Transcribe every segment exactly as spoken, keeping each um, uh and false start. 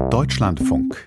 Deutschlandfunk.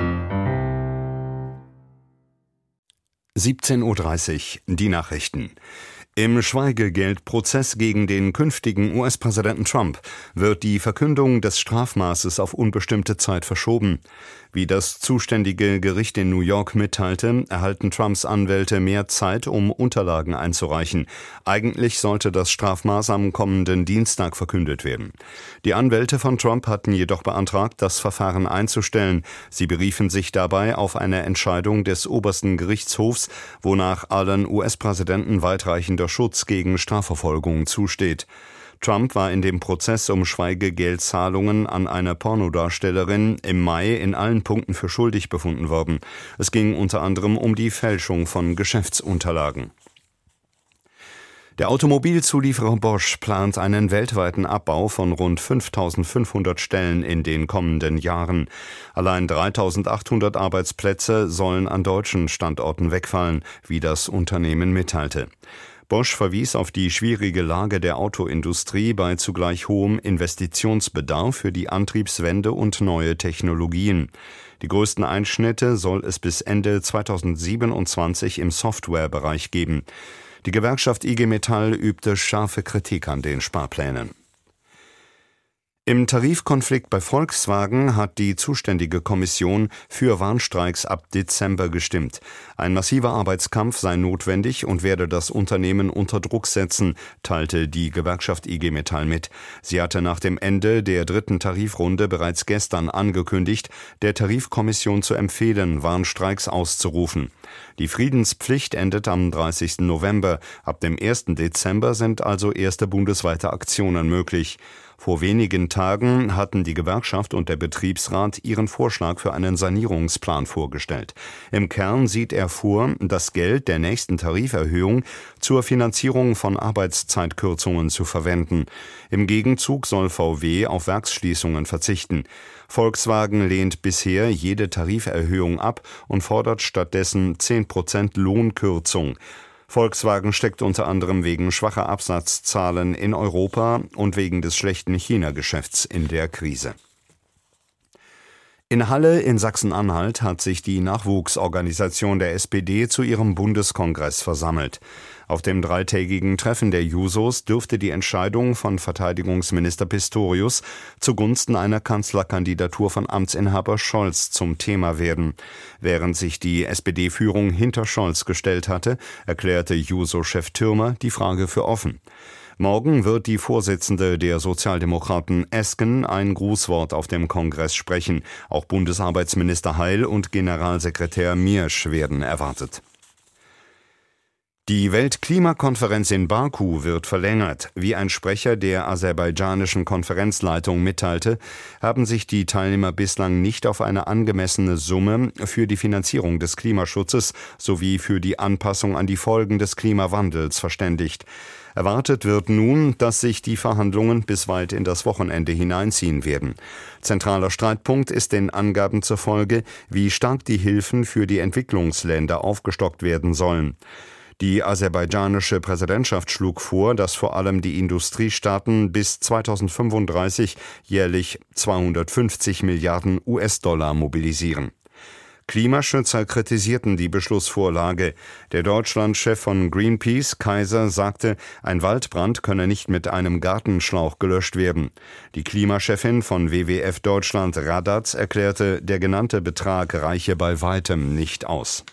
siebzehn Uhr dreißig, die Nachrichten. Im Schweigegeldprozess gegen den künftigen U S-Präsidenten Trump wird die Verkündung des Strafmaßes auf unbestimmte Zeit verschoben. Wie das zuständige Gericht in New York mitteilte, erhalten Trumps Anwälte mehr Zeit, um Unterlagen einzureichen. Eigentlich sollte das Strafmaß am kommenden Dienstag verkündet werden. Die Anwälte von Trump hatten jedoch beantragt, das Verfahren einzustellen. Sie beriefen sich dabei auf eine Entscheidung des obersten Gerichtshofs, wonach allen U S-Präsidenten weitreichender Schutz gegen Strafverfolgung zusteht. Trump war in dem Prozess um Schweigegeldzahlungen an eine Pornodarstellerin im Mai in allen Punkten für schuldig befunden worden. Es ging unter anderem um die Fälschung von Geschäftsunterlagen. Der Automobilzulieferer Bosch plant einen weltweiten Abbau von rund fünftausendfünfhundert Stellen in den kommenden Jahren. Allein dreitausendachthundert Arbeitsplätze sollen an deutschen Standorten wegfallen, wie das Unternehmen mitteilte. Bosch verwies auf die schwierige Lage der Autoindustrie bei zugleich hohem Investitionsbedarf für die Antriebswende und neue Technologien. Die größten Einschnitte soll es bis Ende zweitausendsiebenundzwanzig im Softwarebereich geben. Die Gewerkschaft I G Metall übte scharfe Kritik an den Sparplänen. Im Tarifkonflikt bei Volkswagen hat die zuständige Kommission für Warnstreiks ab Dezember gestimmt. Ein massiver Arbeitskampf sei notwendig und werde das Unternehmen unter Druck setzen, teilte die Gewerkschaft I G Metall mit. Sie hatte nach dem Ende der dritten Tarifrunde bereits gestern angekündigt, der Tarifkommission zu empfehlen, Warnstreiks auszurufen. Die Friedenspflicht endet am dreißigsten November. Ab dem ersten Dezember sind also erste bundesweite Aktionen möglich. Vor wenigen Tagen hatten die Gewerkschaft und der Betriebsrat ihren Vorschlag für einen Sanierungsplan vorgestellt. Im Kern sieht er vor, das Geld der nächsten Tariferhöhung zur Finanzierung von Arbeitszeitkürzungen zu verwenden. Im Gegenzug soll V W auf Werksschließungen verzichten. Volkswagen lehnt bisher jede Tariferhöhung ab und fordert stattdessen zehn Prozent Lohnkürzung. Volkswagen steckt unter anderem wegen schwacher Absatzzahlen in Europa und wegen des schlechten China-Geschäfts in der Krise. In Halle in Sachsen-Anhalt hat sich die Nachwuchsorganisation der S P D zu ihrem Bundeskongress versammelt. Auf dem dreitägigen Treffen der Jusos dürfte die Entscheidung von Verteidigungsminister Pistorius zugunsten einer Kanzlerkandidatur von Amtsinhaber Scholz zum Thema werden. Während sich die S P D-Führung hinter Scholz gestellt hatte, erklärte Juso-Chef Thürmer die Frage für offen. Morgen wird die Vorsitzende der Sozialdemokraten Esken ein Grußwort auf dem Kongress sprechen. Auch Bundesarbeitsminister Heil und Generalsekretär Miersch werden erwartet. Die Weltklimakonferenz in Baku wird verlängert. Wie ein Sprecher der aserbaidschanischen Konferenzleitung mitteilte, haben sich die Teilnehmer bislang nicht auf eine angemessene Summe für die Finanzierung des Klimaschutzes sowie für die Anpassung an die Folgen des Klimawandels verständigt. Erwartet wird nun, dass sich die Verhandlungen bis weit in das Wochenende hineinziehen werden. Zentraler Streitpunkt ist den Angaben zufolge, wie stark die Hilfen für die Entwicklungsländer aufgestockt werden sollen. Die aserbaidschanische Präsidentschaft schlug vor, dass vor allem die Industriestaaten bis zweitausendfünfunddreißig jährlich zweihundertfünfzig Milliarden U S-Dollar mobilisieren. Klimaschützer kritisierten die Beschlussvorlage. Der Deutschlandchef von Greenpeace, Kaiser, sagte, ein Waldbrand könne nicht mit einem Gartenschlauch gelöscht werden. Die Klimachefin von W W F Deutschland, Radatz, erklärte, der genannte Betrag reiche bei weitem nicht aus.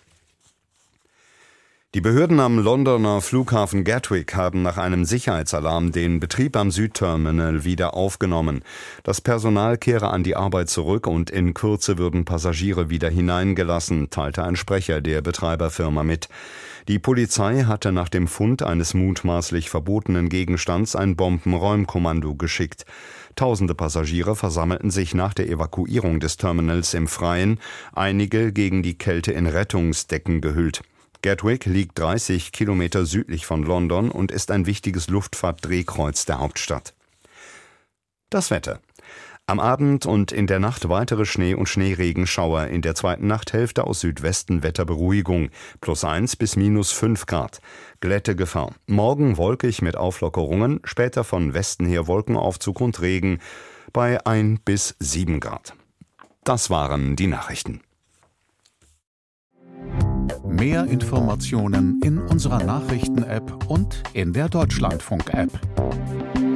Die Behörden am Londoner Flughafen Gatwick haben nach einem Sicherheitsalarm den Betrieb am Südterminal wieder aufgenommen. Das Personal kehre an die Arbeit zurück und in Kürze würden Passagiere wieder hineingelassen, teilte ein Sprecher der Betreiberfirma mit. Die Polizei hatte nach dem Fund eines mutmaßlich verbotenen Gegenstands ein Bombenräumkommando geschickt. Tausende Passagiere versammelten sich nach der Evakuierung des Terminals im Freien, einige gegen die Kälte in Rettungsdecken gehüllt. Gatwick liegt dreißig Kilometer südlich von London und ist ein wichtiges Luftfahrtdrehkreuz der Hauptstadt. Das Wetter. Am Abend und in der Nacht weitere Schnee- und Schneeregenschauer, in der zweiten Nachthälfte aus Südwesten Wetterberuhigung, plus eins bis minus fünf Grad. Glättegefahr. Morgen wolkig mit Auflockerungen, später von Westen her Wolkenaufzug und Regen bei ein bis sieben Grad. Das waren die Nachrichten. Mehr Informationen in unserer Nachrichten-App und in der Deutschlandfunk-App.